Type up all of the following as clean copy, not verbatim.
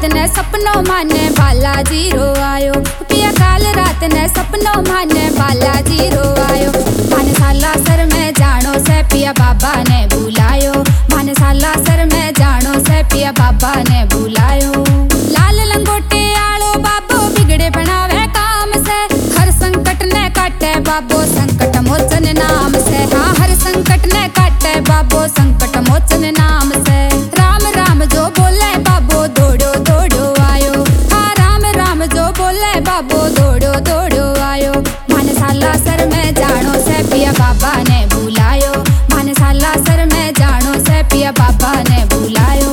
ने सपनों माने बालाजी रो आयो। पिया काल रात ने सपनों माने बालाजी रो आयो। मानसाला सर में जानो से पिया बाबा ने बुलायो। मानसाला सर में जानो से पिया बाबा ने बुलायो। लाल लंगोटे आलो बाबो बिगड़े बनावे काम से। हर संकट ने काटे बाबो संकट मोचन नाम से। हाँ हर संकट ने काटे बाबो संकट मोचन नाम से। राम राम जो बोले बाबो दौड़ो दौड़ो आयो। हाँ राम राम जो बोले बाबो दौड़ो दौड़ो आयो। मानसाला सर में जानो से पिया बाबा ने बुलायो। मानसाला सर में जानो से पिया बाबा ने बुलायो।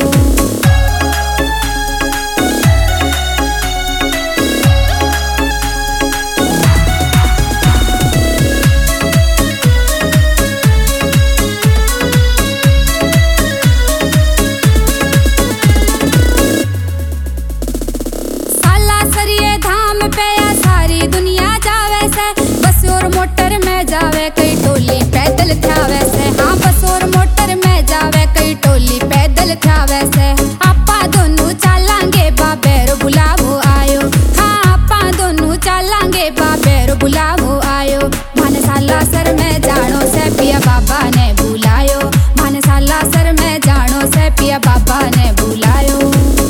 मोटर में जावे कई टोली पैदल थावे से। हाँ बस और मोटर में जावे कई टोली पैदल थावे से। आपा दोनों चलांगे बाबेरो बुलावो आयो। हाँ आपा दोनों चलांगे बाबेरो बुलावो आयो। मानसाला सर में जानो से पिया बाबा ने बुलायो। मानसाला सर में जानो से पिया बाबा ने बुलायो।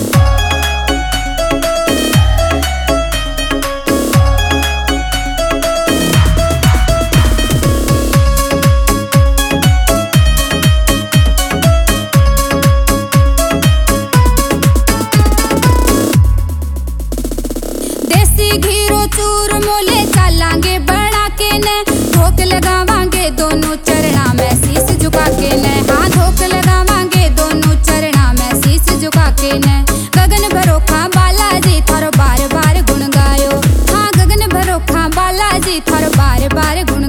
घीरो चूर मोले चलांगे बड़ा के ने। धोक लगावांगे दोनों चरणा में शीश झुका के ने। हाँ धोक लगावांगे दोनों चरणा में शीश झुका के ने। गगन भरो खां बालाजी थारो बार बार गुण गायो। हाँ गगन भरो खां बालाजी थारो बार बार गुण